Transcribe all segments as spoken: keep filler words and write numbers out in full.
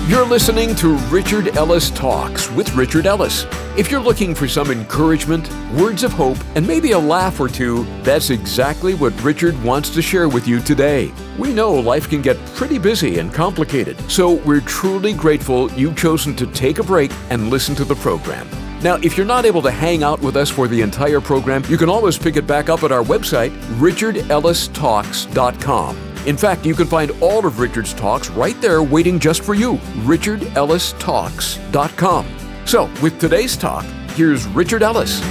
You're listening to Richard Ellis Talks with Richard Ellis. If you're looking for some encouragement, words of hope, and maybe a laugh or two, that's exactly what Richard wants to share with you today. We know life can get pretty busy and complicated, so we're truly grateful you've chosen to take a break and listen to the program. Now, if you're not able to hang out with us for the entire program, you can always pick it back up at our website, richard ellis talks dot com. In fact, you can find all of Richard's talks right there waiting just for you, richard ellis talks dot com. So, with today's talk, here's Richard Ellis.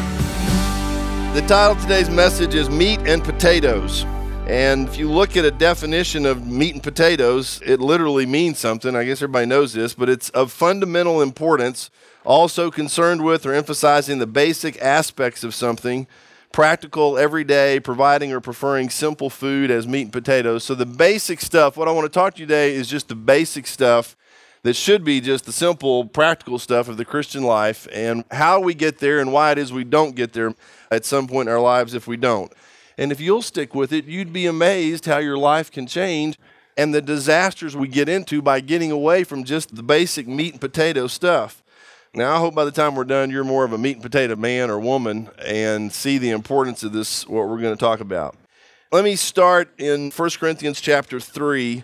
The title of today's message is Meat and Potatoes. And if you look at a definition of meat and potatoes, it literally means something. I guess everybody knows this, but it's of fundamental importance, also concerned with or emphasizing the basic aspects of something, practical, everyday, providing or preferring simple food as meat and potatoes. So the basic stuff, what I want to talk to you today is just the basic stuff that should be just the simple, practical stuff of the Christian life and how we get there and why it is we don't get there at some point in our lives if we don't. And if you'll stick with it, you'd be amazed how your life can change and the disasters we get into by getting away from just the basic meat and potato stuff. Now, I hope by the time we're done, you're more of a meat and potato man or woman and see the importance of this, what we're going to talk about. Let me start in First Corinthians chapter three,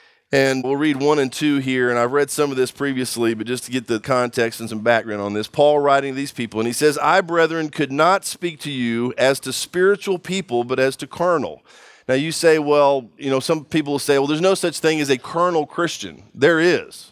and we'll read one and two here. And I've read some of this previously, but just to get the context and some background on this. Paul writing to these people, and he says, I, brethren, could not speak to you as to spiritual people, but as to carnal. Now, you say, well, you know, some people will say, well, there's no such thing as a carnal Christian. There is.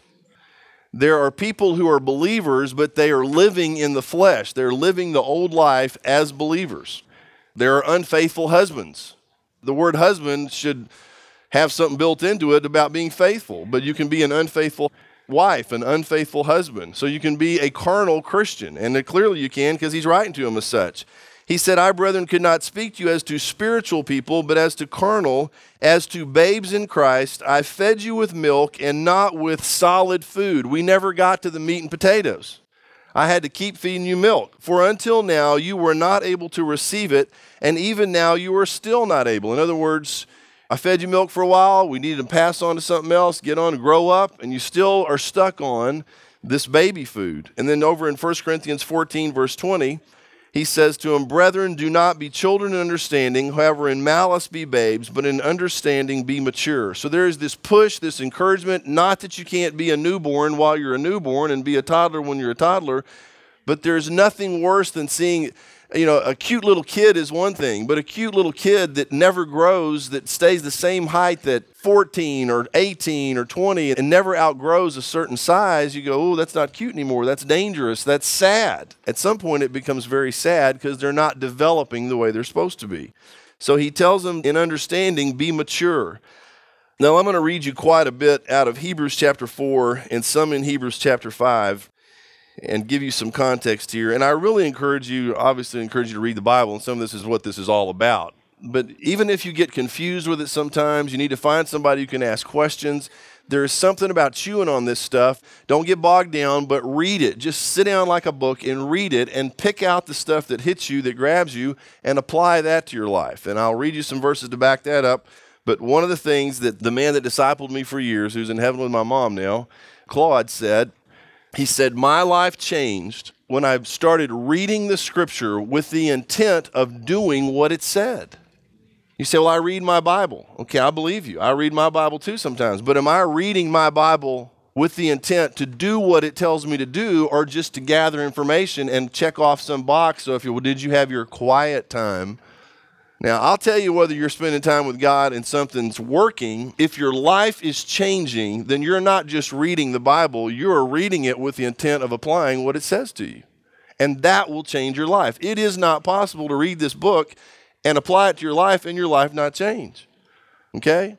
There are people who are believers, but they are living in the flesh. They're living the old life as believers. There are unfaithful husbands. The word husband should have something built into it about being faithful, but you can be an unfaithful wife, an unfaithful husband. So you can be a carnal Christian, and clearly you can because he's writing to them as such. He said, I, brethren, could not speak to you as to spiritual people, but as to carnal, as to babes in Christ. I fed you with milk and not with solid food. We never got to the meat and potatoes. I had to keep feeding you milk. For until now, you were not able to receive it, and even now you are still not able. In other words, I fed you milk for a while. We needed to pass on to something else, get on and grow up, and you still are stuck on this baby food. And then over in First Corinthians fourteen, verse twenty, he says to them, brethren, do not be children in understanding, however in malice be babes, but in understanding be mature. So there is this push, this encouragement, not that you can't be a newborn while you're a newborn and be a toddler when you're a toddler, but there's nothing worse than seeing, you know, a cute little kid is one thing, but a cute little kid that never grows, that stays the same height at fourteen or eighteen or twenty and never outgrows a certain size, you go, oh, that's not cute anymore. That's dangerous. That's sad. At some point, it becomes very sad because they're not developing the way they're supposed to be. So he tells them in understanding, be mature. Now, I'm going to read you quite a bit out of Hebrews chapter four and some in Hebrews chapter five. And give you some context here. And I really encourage you, obviously encourage you to read the Bible, and some of this is what this is all about. But even if you get confused with it sometimes, you need to find somebody who can ask questions. There is something about chewing on this stuff. Don't get bogged down, but read it. Just sit down like a book and read it and pick out the stuff that hits you, that grabs you, and apply that to your life. And I'll read you some verses to back that up. But one of the things that the man that discipled me for years, who's in heaven with my mom now, Claude, said, he said, my life changed when I started reading the scripture with the intent of doing what it said. You say, well, I read my Bible. Okay, I believe you. I read my Bible too sometimes. But am I reading my Bible with the intent to do what it tells me to do or just to gather information and check off some box? So if you, well, did you have your quiet time? Now, I'll tell you whether you're spending time with God and something's working. If your life is changing, then you're not just reading the Bible. You're reading it with the intent of applying what it says to you. And that will change your life. It is not possible to read this book and apply it to your life and your life not change. Okay?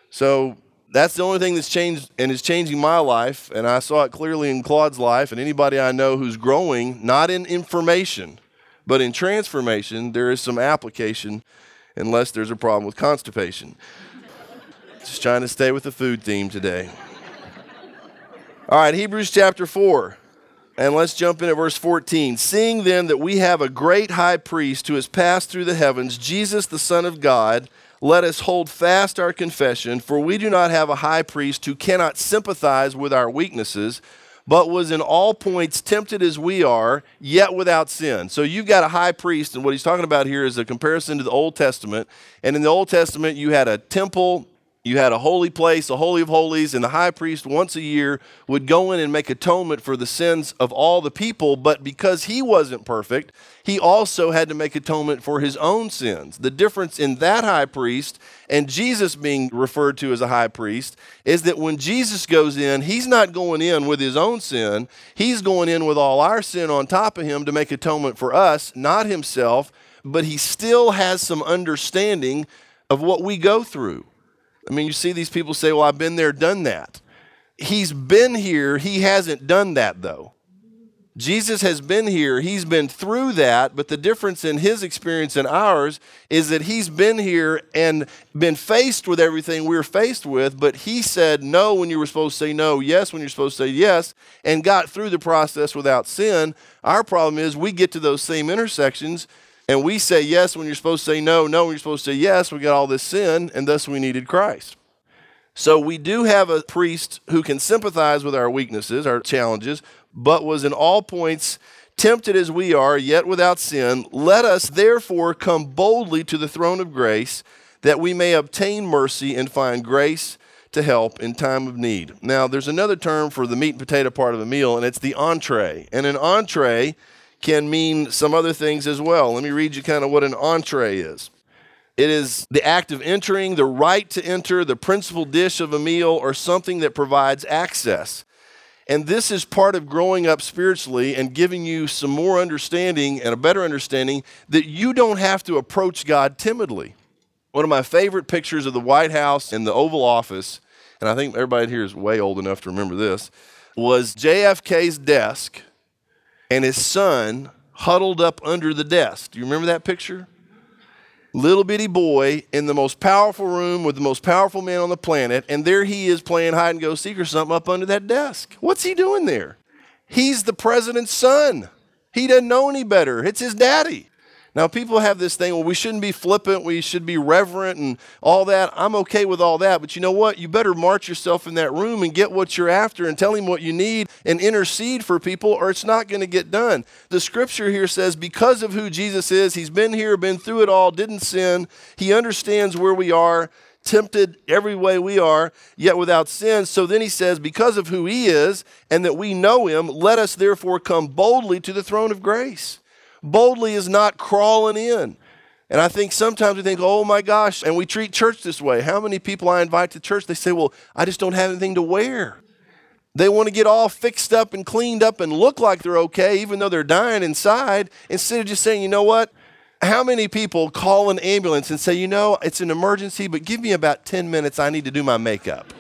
So that's the only thing that's changed and is changing my life. And I saw it clearly in Claude's life and anybody I know who's growing, not in information, but in transformation, there is some application unless there's a problem with constipation. Just trying to stay with the food theme today. All right, Hebrews chapter four. And let's jump in at verse fourteen. Seeing then that we have a great high priest who has passed through the heavens, Jesus the Son of God, let us hold fast our confession, for we do not have a high priest who cannot sympathize with our weaknesses, but was in all points tempted as we are, yet without sin. So you've got a high priest, and what he's talking about here is a comparison to the Old Testament. And in the Old Testament, you had a temple, you had a holy place, a holy of holies, and the high priest once a year would go in and make atonement for the sins of all the people. But because he wasn't perfect, he also had to make atonement for his own sins. The difference in that high priest and Jesus being referred to as a high priest is that when Jesus goes in, he's not going in with his own sin. He's going in with all our sin on top of him to make atonement for us, not himself, but he still has some understanding of what we go through. I mean, you see these people say, well, I've been there, done that. He's been here. He hasn't done that, though. Jesus has been here. He's been through that. But the difference in his experience and ours is that he's been here and been faced with everything we're faced with. But he said no when you were supposed to say no, yes when you're supposed to say yes, and got through the process without sin. Our problem is we get to those same intersections and we say yes when you're supposed to say no, no when you're supposed to say yes. We got all this sin, and thus we needed Christ. So we do have a priest who can sympathize with our weaknesses, our challenges, but was in all points tempted as we are, yet without sin. Let us therefore come boldly to the throne of grace, that we may obtain mercy and find grace to help in time of need. Now, there's another term for the meat and potato part of a meal, and it's the entree. And an entree can mean some other things as well. Let me read you kind of what an entree is. It is the act of entering, the right to enter, the principal dish of a meal, or something that provides access. And this is part of growing up spiritually and giving you some more understanding and a better understanding that you don't have to approach God timidly. One of my favorite pictures of the White House and the Oval Office, and I think everybody here is way old enough to remember this, was J F K's desk and his son huddled up under the desk. Do you remember that picture? Little bitty boy in the most powerful room with the most powerful man on the planet, and there he is playing hide and go seek or something up under that desk. What's he doing there? He's the president's son. He doesn't know any better. It's his daddy. Now, people have this thing, well, we shouldn't be flippant, we should be reverent and all that. I'm okay with all that, but you know what? You better march yourself in that room and get what you're after and tell him what you need and intercede for people, or it's not going to get done. The scripture here says because of who Jesus is, he's been here, been through it all, didn't sin. He understands where we are, tempted every way we are, yet without sin. So then he says, because of who he is and that we know him, let us therefore come boldly to the throne of grace. Boldly is not crawling in. And I think sometimes we think, oh my gosh, and we treat church this way. How many people I invite to church, they say, well, I just don't have anything to wear. They want to get all fixed up and cleaned up and look like they're okay, even though they're dying inside, instead of just saying, you know what? How many people call an ambulance and say, you know, it's an emergency, but give me about ten minutes, I need to do my makeup.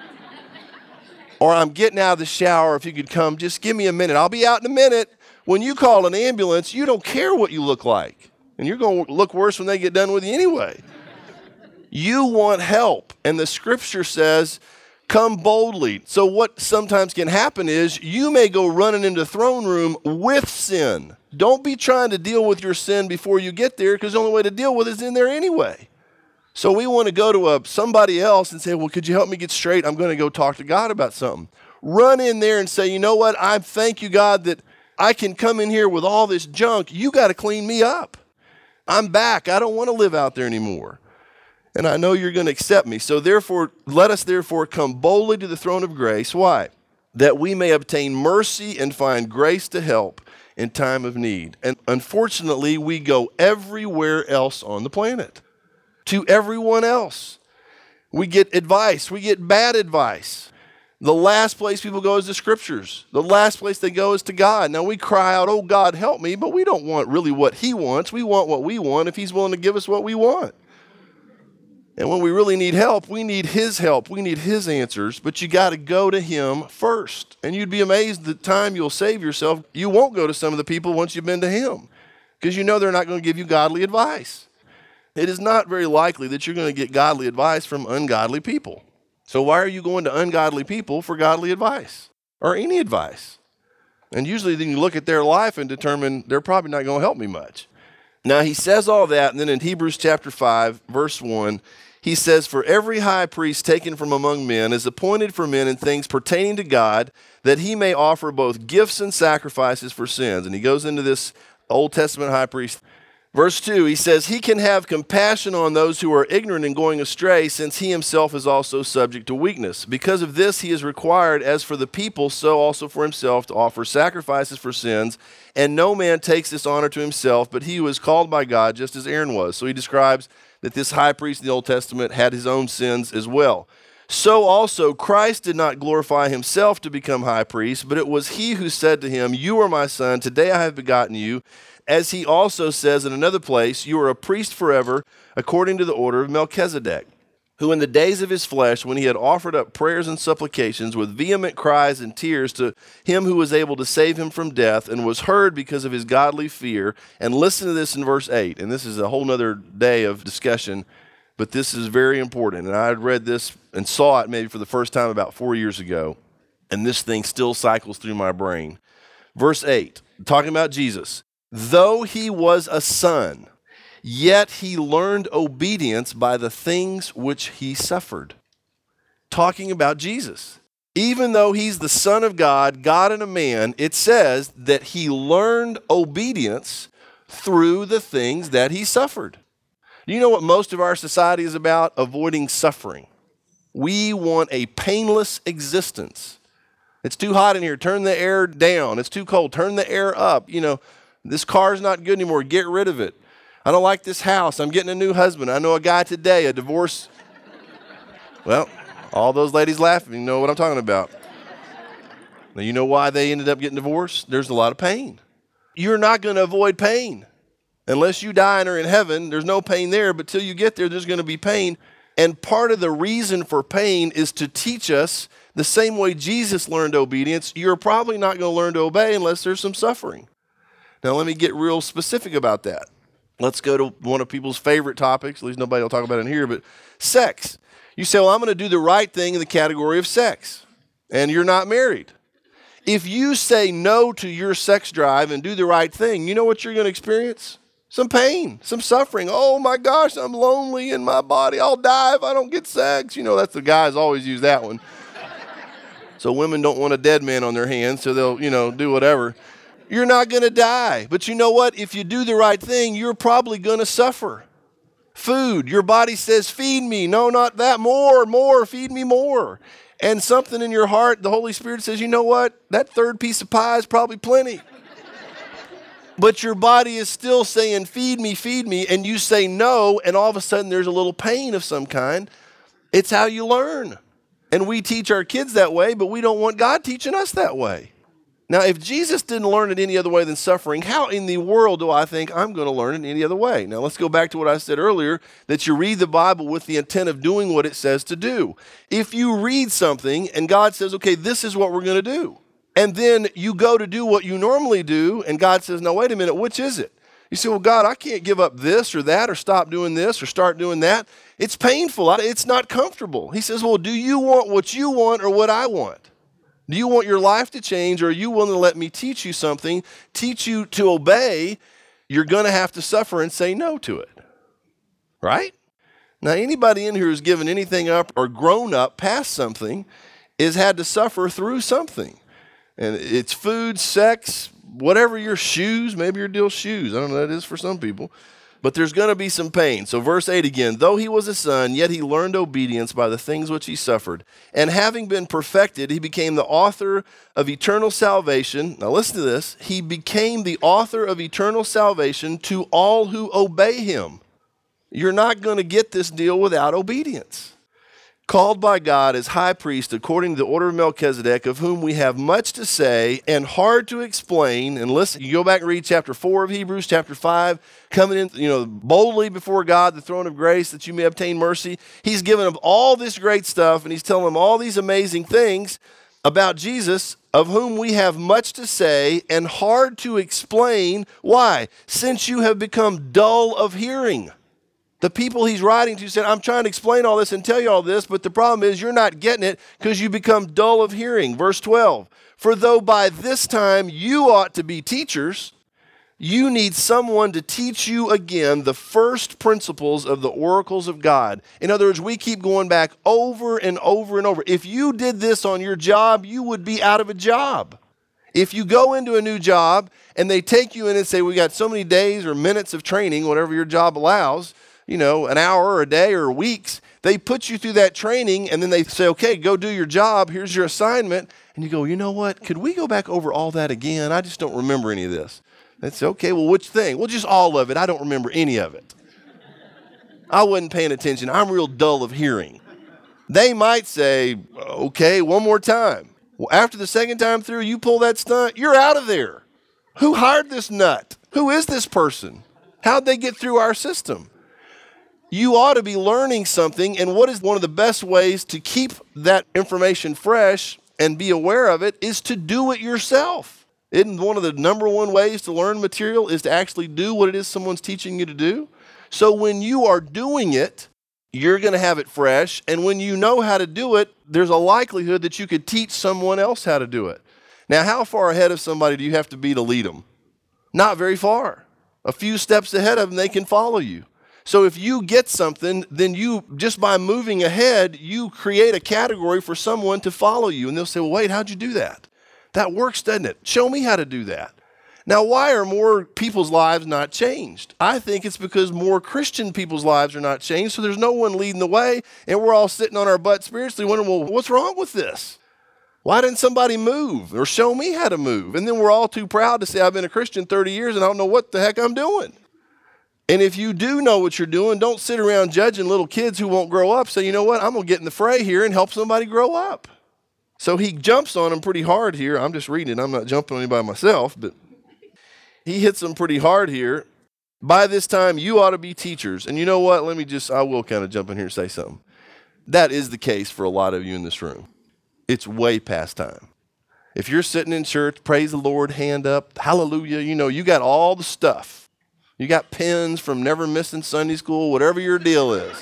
Or I'm getting out of the shower, if you could come, just give me a minute. I'll be out in a minute. When you call an ambulance, you don't care what you look like. And you're going to look worse when they get done with you anyway. You want help. And the scripture says, come boldly. So what sometimes can happen is you may go running into the throne room with sin. Don't be trying to deal with your sin before you get there, because the only way to deal with it is in there anyway. So we want to go to a, somebody else and say, well, could you help me get straight? I'm going to go talk to God about something. Run in there and say, you know what? I thank you, God, that I can come in here with all this junk. You got to clean me up. I'm back. I don't want to live out there anymore. And I know you're going to accept me. So therefore, let us therefore come boldly to the throne of grace. Why? That we may obtain mercy and find grace to help in time of need. And unfortunately, we go everywhere else on the planet. To everyone else. We get advice. We get bad advice. The last place people go is the scriptures. The last place they go is to God. Now we cry out, oh God, help me, but we don't want really what he wants. We want what we want if he's willing to give us what we want. And when we really need help, we need his help. We need his answers, but you got to go to him first. And you'd be amazed the time you'll save yourself. You won't go to some of the people once you've been to him, because you know they're not going to give you godly advice. It is not very likely that you're going to get godly advice from ungodly people. So why are you going to ungodly people for godly advice or any advice? And usually then you look at their life and determine they're probably not going to help me much. Now he says all that, and then in Hebrews chapter five, verse one, he says, "For every high priest taken from among men is appointed for men in things pertaining to God, that he may offer both gifts and sacrifices for sins." And he goes into this Old Testament high priest. Verse two, he says, "He can have compassion on those who are ignorant and going astray, since he himself is also subject to weakness. Because of this, he is required, as for the people, so also for himself, to offer sacrifices for sins. And no man takes this honor to himself, but he who is called by God, just as Aaron was." So he describes that this high priest in the Old Testament had his own sins as well. "So also Christ did not glorify himself to become high priest, but it was he who said to him, 'You are my son, today I have begotten you.' As he also says in another place, 'You are a priest forever, according to the order of Melchizedek, who in the days of his flesh, when he had offered up prayers and supplications with vehement cries and tears to him who was able to save him from death, and was heard because of his godly fear.'" And listen to this in verse eight, and this is a whole nother day of discussion, but this is very important. And I had read this and saw it maybe for the first time about four years ago, and this thing still cycles through my brain. Verse eight, talking about Jesus. "Though he was a son, yet he learned obedience by the things which he suffered." Talking about Jesus. Even though he's the Son of God, God and a man, it says that he learned obedience through the things that he suffered. Do you know what most of our society is about? Avoiding suffering. We want a painless existence. It's too hot in here, turn the air down. It's too cold, turn the air up. You know, this car's not good anymore, get rid of it. I don't like this house, I'm getting a new husband. I know a guy today, a divorce. Well, all those ladies laughing, you know what I'm talking about. Now, you know why they ended up getting divorced? There's a lot of pain. You're not going to avoid pain. Unless you die and are in heaven, there's no pain there, but till you get there, there's going to be pain. And part of the reason for pain is to teach us the same way Jesus learned obedience. You're probably not going to learn to obey unless there's some suffering. Now, let me get real specific about that. Let's go to one of people's favorite topics. At least nobody will talk about it in here, but sex. You say, well, I'm going to do the right thing in the category of sex, and you're not married. If you say no to your sex drive and do the right thing, you know what you're going to experience? Some pain, some suffering. Oh my gosh, I'm lonely in my body. I'll die if I don't get sex. You know, that's the guys always use that one. So women don't want a dead man on their hands, so they'll, you know, do whatever. You're not going to die. But you know what? If you do the right thing, you're probably going to suffer. Food, your body says, feed me. No, not that. More, more, feed me more. And something in your heart, the Holy Spirit says, you know what? That third piece of pie is probably plenty. But your body is still saying, feed me, feed me. And you say no, and all of a sudden there's a little pain of some kind. It's how you learn. And we teach our kids that way, but we don't want God teaching us that way. Now, if Jesus didn't learn it any other way than suffering, how in the world do I think I'm going to learn it any other way? Now, let's go back to what I said earlier, that you read the Bible with the intent of doing what it says to do. If you read something and God says, okay, this is what we're going to do, and then you go to do what you normally do, and God says, no, wait a minute, which is it? You say, well, God, I can't give up this or that or stop doing this or start doing that. It's painful. It's not comfortable. He says, well, do you want what you want or what I want? Do you want your life to change, or are you willing to let me teach you something, teach you to obey? You're going to have to suffer and say no to it, right? Now, anybody in here who's given anything up or grown up past something has had to suffer through something. And it's food, sex, whatever, your shoes, maybe your deal shoes. I don't know, that is for some people. But there's going to be some pain. So verse eight again, though he was a son, yet he learned obedience by the things which he suffered. And having been perfected, he became the author of eternal salvation. Now listen to this. He became the author of eternal salvation to all who obey him. You're not going to get this deal without obedience. Called by God as high priest according to the order of Melchizedek, of whom we have much to say and hard to explain. And listen, you go back and read chapter four of Hebrews, chapter five, coming in, you know, boldly before God, the throne of grace, that you may obtain mercy. He's given them all this great stuff, and he's telling them all these amazing things about Jesus, of whom we have much to say and hard to explain. Why? Since you have become dull of hearing. The people he's writing to said, I'm trying to explain all this and tell you all this, but the problem is you're not getting it because you become dull of hearing. Verse twelve, for though by this time you ought to be teachers, You need someone to teach you again the first principles of the oracles of God. In other words, we keep going back over and over and over. If you did this on your job, you would be out of a job. If you go into a new job and they take you in and say, we got so many days or minutes of training, whatever your job allows, you know, an hour or a day or weeks, they put you through that training and then they say, okay, go do your job. Here's your assignment. And you go, you know what? Could we go back over all that again? I just don't remember any of this. That's okay. Well, which thing? Well, just all of it. I don't remember any of it. I wasn't paying attention. I'm real dull of hearing. They might say, okay, one more time. Well, after the second time through, you pull that stunt, you're out of there. Who hired this nut? Who is this person? How'd they get through our system? You ought to be learning something, and what is one of the best ways to keep that information fresh and be aware of it is to do it yourself. Isn't one of the number one ways to learn material is to actually do what it is someone's teaching you to do? So when you are doing it, you're going to have it fresh. And when you know how to do it, there's a likelihood that you could teach someone else how to do it. Now, how far ahead of somebody do you have to be to lead them? Not very far. A few steps ahead of them, they can follow you. So if you get something, then you, just by moving ahead, you create a category for someone to follow you. And they'll say, well, wait, how'd you do that? That works, doesn't it? Show me how to do that. Now, why are more people's lives not changed? I think it's because more Christian people's lives are not changed, so there's no one leading the way, and we're all sitting on our butt spiritually wondering, well, what's wrong with this? Why didn't somebody move or show me how to move? And then we're all too proud to say, I've been a Christian thirty years and I don't know what the heck I'm doing. And if you do know what you're doing, don't sit around judging little kids who won't grow up. Say, you know what, I'm going to get in the fray here and help somebody grow up. So he jumps on him pretty hard here. I'm just reading. I'm not jumping on anybody myself, but he hits them pretty hard here. By this time, you ought to be teachers. And you know what? Let me just, I will kind of jump in here and say something. That is the case for a lot of you in this room. It's way past time. If you're sitting in church, praise the Lord, hand up, hallelujah, you know, you got all the stuff. You got pens from never missing Sunday school, whatever your deal is.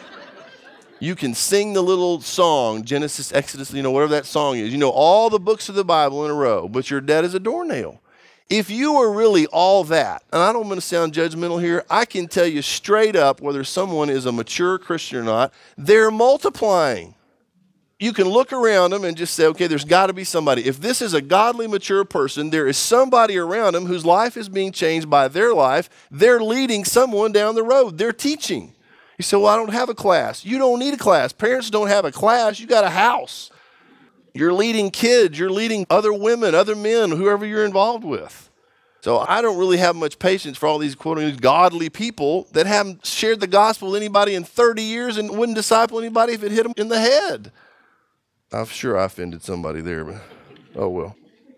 You can sing the little song, Genesis, Exodus, you know, whatever that song is. You know all the books of the Bible in a row, but you're dead as a doornail. If you are really all that, and I don't want to sound judgmental here, I can tell you straight up whether someone is a mature Christian or not, they're multiplying. You can look around them and just say, okay, there's got to be somebody. If this is a godly, mature person, there is somebody around them whose life is being changed by their life. They're leading someone down the road. They're teaching. You say, well, I don't have a class. You don't need a class. Parents don't have a class. You got a house. You're leading kids. You're leading other women, other men, whoever you're involved with. So I don't really have much patience for all these quote-unquote godly people that haven't shared the gospel with anybody in thirty years and wouldn't disciple anybody if it hit them in the head. I'm sure I offended somebody there, but oh well.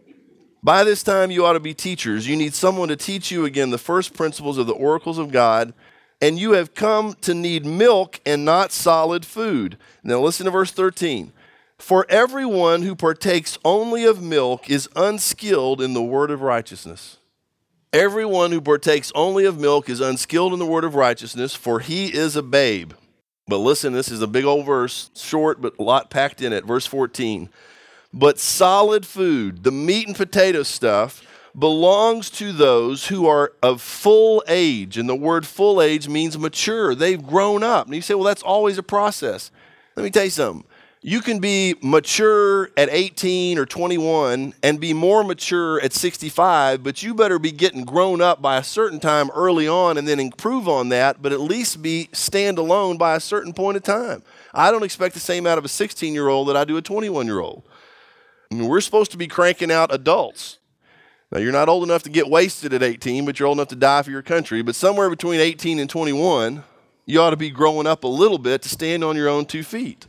By this time, you ought to be teachers. You need someone to teach you again the first principles of the oracles of God. And you have come to need milk and not solid food. Now listen to verse thirteen. For everyone who partakes only of milk is unskilled in the word of righteousness. Everyone who partakes only of milk is unskilled in the word of righteousness, for he is a babe. But listen, this is a big old verse, short but a lot packed in it. Verse fourteen. But solid food, the meat and potato stuff, belongs to those who are of full age. And the word full age means mature. They've grown up. And you say, well, that's always a process. Let me tell you something. You can be mature at eighteen or twenty-one and be more mature at sixty-five, but you better be getting grown up by a certain time early on and then improve on that, but at least be standalone by a certain point of time. I don't expect the same out of a sixteen-year-old that I do a twenty-one-year-old. I mean, we're supposed to be cranking out adults. Now, you're not old enough to get wasted at eighteen, but you're old enough to die for your country. But somewhere between eighteen and twenty-one, you ought to be growing up a little bit to stand on your own two feet.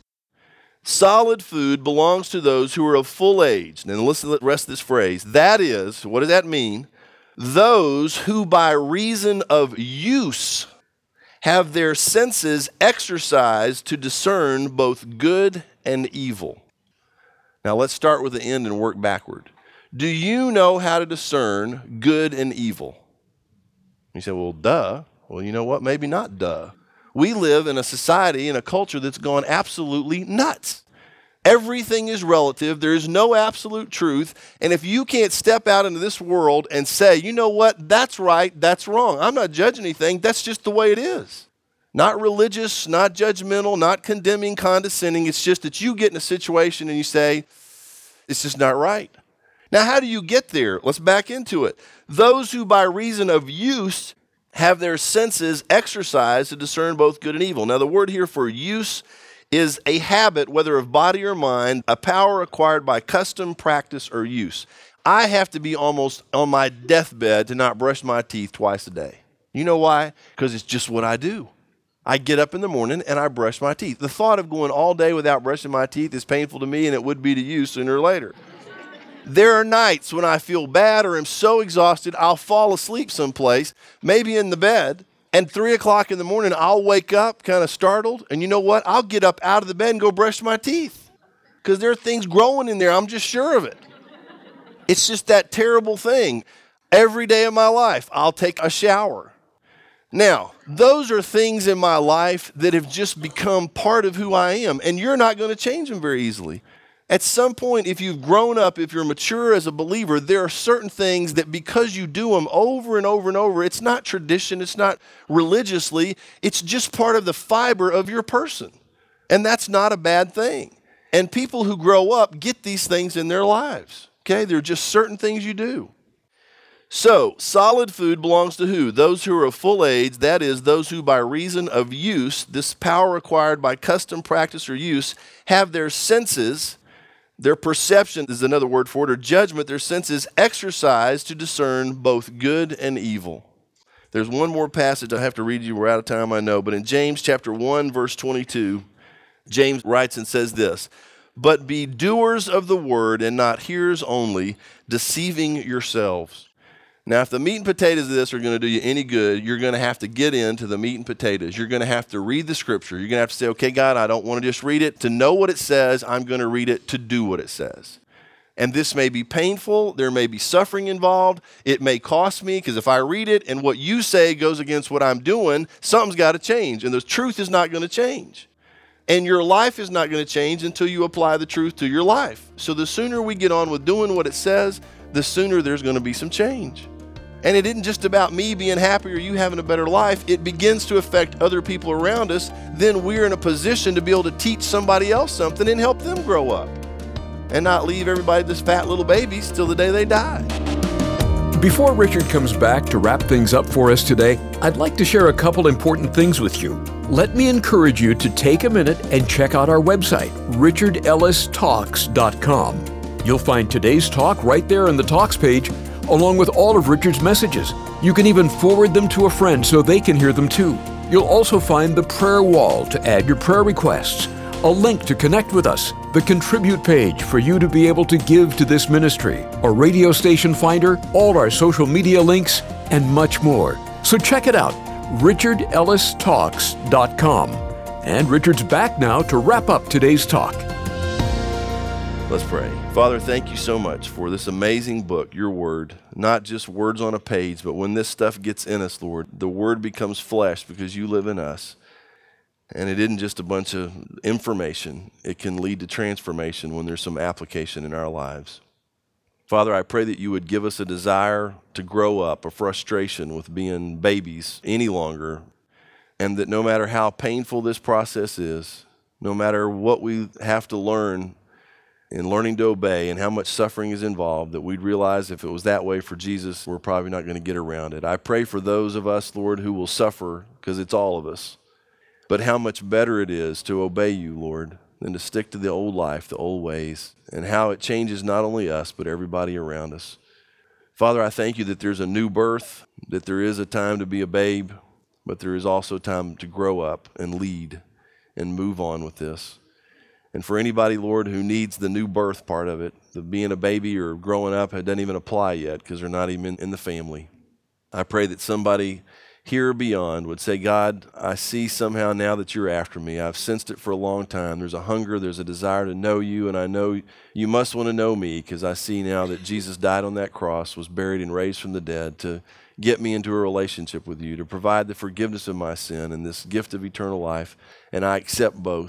Solid food belongs to those who are of full age. Now, listen to the rest of this phrase. That is, what does that mean? Those who by reason of use have their senses exercised to discern both good and evil. Now, let's start with the end and work backward. Do you know how to discern good and evil? You say, well, duh. Well, you know what? Maybe not duh. We live in a society, in a culture that's gone absolutely nuts. Everything is relative. There is no absolute truth. And if you can't step out into this world and say, you know what, that's right, that's wrong. I'm not judging anything. That's just the way it is. Not religious, not judgmental, not condemning, condescending. It's just that you get in a situation and you say, it's just not right. Now, how do you get there? Let's back into it. Those who by reason of use have their senses exercised to discern both good and evil. Now, the word here for use is a habit, whether of body or mind, a power acquired by custom, practice, or use. I have to be almost on my deathbed to not brush my teeth twice a day. You know why? Because it's just what I do. I get up in the morning and I brush my teeth. The thought of going all day without brushing my teeth is painful to me, and it would be to you sooner or later. There are nights when I feel bad or am so exhausted, I'll fall asleep someplace, maybe in the bed, and three o'clock in the morning, I'll wake up kind of startled, and you know what? I'll get up out of the bed and go brush my teeth because there are things growing in there. I'm just sure of it. It's just that terrible thing. Every day of my life, I'll take a shower. Now, those are things in my life that have just become part of who I am, and you're not going to change them very easily. At some point, if you've grown up, if you're mature as a believer, there are certain things that because you do them over and over and over, it's not tradition, it's not religiously, it's just part of the fiber of your person. And that's not a bad thing. And people who grow up get these things in their lives, okay? They're just certain things you do. So, solid food belongs to who? Those who are of full age, that is, those who by reason of use, this power acquired by custom, practice, or use, have their senses, their perception is another word for it, or judgment, their senses exercised to discern both good and evil. There's one more passage I have to read you. We're out of time, I know. But in James chapter one, verse twenty-two, James writes and says this, "But be doers of the word and not hearers only, deceiving yourselves." Now, if the meat and potatoes of this are going to do you any good, you're going to have to get into the meat and potatoes. You're going to have to read the scripture. You're going to have to say, okay, God, I don't want to just read it to know what it says. I'm going to read it to do what it says. And this may be painful. There may be suffering involved. It may cost me, because if I read it and what you say goes against what I'm doing, something's got to change. And the truth is not going to change. And your life is not going to change until you apply the truth to your life. So the sooner we get on with doing what it says, the sooner there's going to be some change. And it isn't just about me being happy or you having a better life. It begins to affect other people around us. Then we're in a position to be able to teach somebody else something and help them grow up and not leave everybody this fat little babies till the day they die. Before Richard comes back to wrap things up for us today, I'd like to share a couple important things with you. Let me encourage you to take a minute and check out our website, richard ellis talks dot com. You'll find today's talk right there on the Talks page, along with all of Richard's messages. You can even forward them to a friend so they can hear them too. You'll also find the prayer wall to add your prayer requests, a link to connect with us, the contribute page for you to be able to give to this ministry, a radio station finder, all our social media links, and much more. So check it out, richard ellis talks dot com. And Richard's back now to wrap up today's talk. Let's pray. Father, thank you so much for this amazing book, your word, not just words on a page, but when this stuff gets in us, Lord, the word becomes flesh because you live in us. And it isn't just a bunch of information. It can lead to transformation when there's some application in our lives. Father, I pray that you would give us a desire to grow up, a frustration with being babies any longer, and that no matter how painful this process is, no matter what we have to learn in learning to obey and how much suffering is involved, that we'd realize if it was that way for Jesus, we're probably not going to get around it. I pray for those of us, Lord, who will suffer, because it's all of us, but how much better it is to obey you, Lord, than to stick to the old life, the old ways, and how it changes not only us, but everybody around us. Father, I thank you that there's a new birth, that there is a time to be a babe, but there is also time to grow up and lead and move on with this. And for anybody, Lord, who needs the new birth part of it, the being a baby or growing up, it doesn't even apply yet because they're not even in the family. I pray that somebody here or beyond would say, God, I see somehow now that you're after me. I've sensed it for a long time. There's a hunger, there's a desire to know you, and I know you must want to know me because I see now that Jesus died on that cross, was buried and raised from the dead to get me into a relationship with you, to provide the forgiveness of my sin and this gift of eternal life, and I accept both.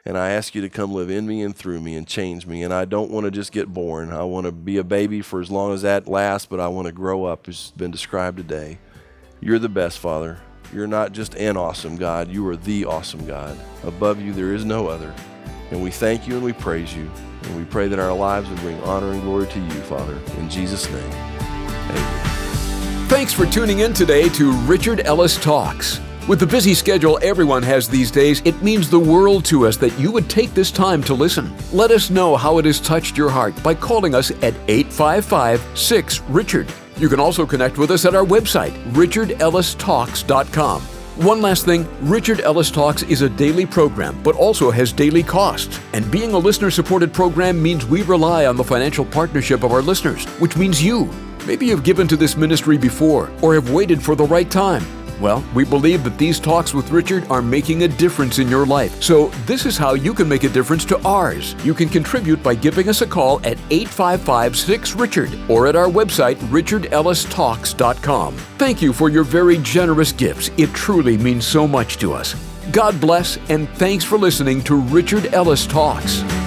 And I ask you to come live in me and through me and change me. And I don't want to just get born. I want to be a baby for as long as that lasts, but I want to grow up, as has been described today. You're the best, Father. You're not just an awesome God. You are the awesome God. Above you, there is no other. And we thank you and we praise you. And we pray that our lives will bring honor and glory to you, Father. In Jesus' name, amen. Thanks for tuning in today to Richard Ellis Talks. With the busy schedule everyone has these days, it means the world to us that you would take this time to listen. Let us know how it has touched your heart by calling us at eight five five, six, Richard. You can also connect with us at our website, richard ellis talks dot com. One last thing, Richard Ellis Talks is a daily program, but also has daily costs. And being a listener-supported program means we rely on the financial partnership of our listeners, which means you. Maybe you've given to this ministry before, or have waited for the right time. Well, we believe that these talks with Richard are making a difference in your life. So this is how you can make a difference to ours. You can contribute by giving us a call at eight five five, six, Richard or at our website, richard ellis talks dot com. Thank you for your very generous gifts. It truly means so much to us. God bless, and thanks for listening to Richard Ellis Talks.